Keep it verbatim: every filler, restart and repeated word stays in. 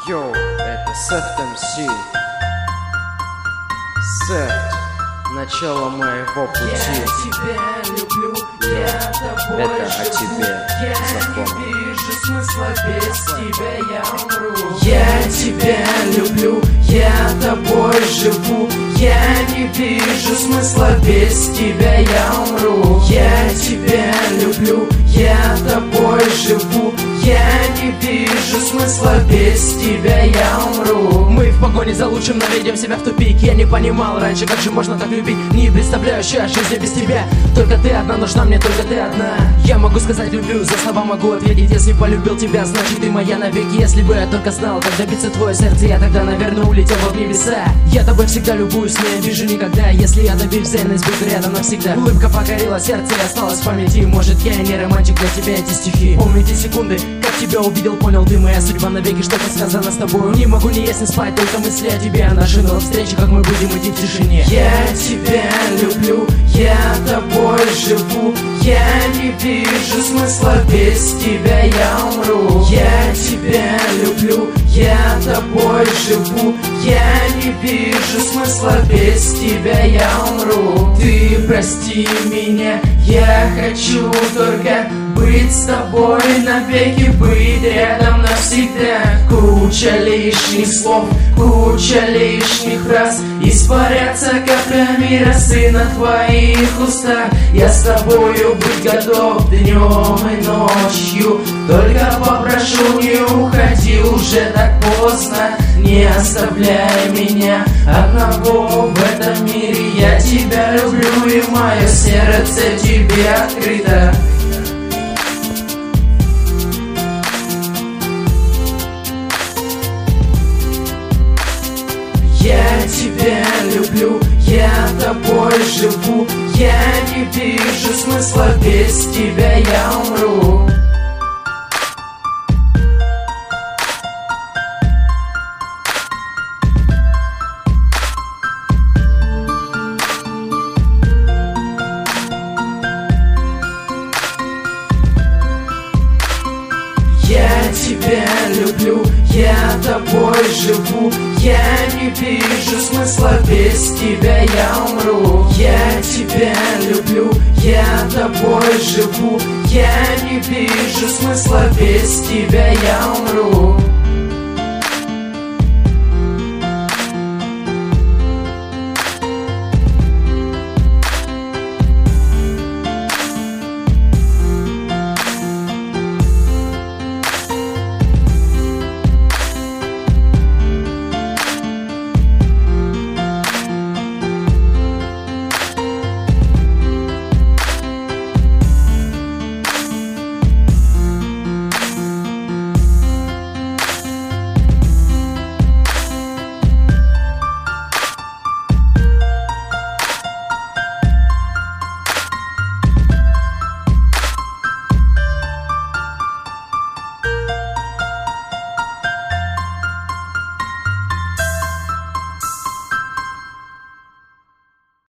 Йоу, это Сефт эм си. Сефт, начало моего пути. Я тебя люблю, я тобой Это о живу. тебе, Я запомни. не вижу смысла, без тебя я умру. Я тебя люблю, я тобой живу. Я не вижу смысла, без тебя я умру. Я тебя люблю, я тобой живу. Я не вижу смысла, без тебя я умру. Мы в погоне за лучшим наведем себя в тупик. Я не понимал раньше, как же можно так любить. Не представляю сейчас жизни без тебя. Только ты одна нужна мне, только ты одна. Я могу сказать люблю, за слова могу ответить. Если полюбил тебя, значит ты моя навеки. Если бы я только знал, как добиться твое сердце, я тогда, наверное, улетел в небеса. Я тобой всегда любуюсь, не обижу никогда. Если я добьюсь взаимность, буду рядом навсегда. Улыбка покорила сердце и осталась в памяти. Может, я и не романтик, для тебя эти стихи. Помните секунды, как тебя увидел, понял, ты моя судьба навеки, что-то связано с тобой. Не могу ни есть, ни спать, только мысли о тебе, о нашей новой встрече, как мы будем идти в тишине. Я тебя люблю, я тобой живу. Я не вижу смысла, без тебя я умру. Я тебя люблю, я тобой живу. Я не вижу смысла, без тебя я умру. Ты прости меня, я хочу только быть с тобой навеки, быть рядом навсегда. Куча лишних слов, куча лишних фраз, испарятся каплями росы на твоих устах. Я с тобою быть готов днем и ночью. Только попрошу, не уходи уже так поздно. Не оставляй меня одного в этом мире. Я тебя люблю, и мое сердце тебе открыто. Я тебя люблю, я тобой живу. Я не вижу смысла, без тебя я умру. Я тебя люблю, я тобой живу. Я не вижу смысла, без тебя я умру. Я тебя люблю, я тобой живу. Я не вижу смысла, без тебя я умру.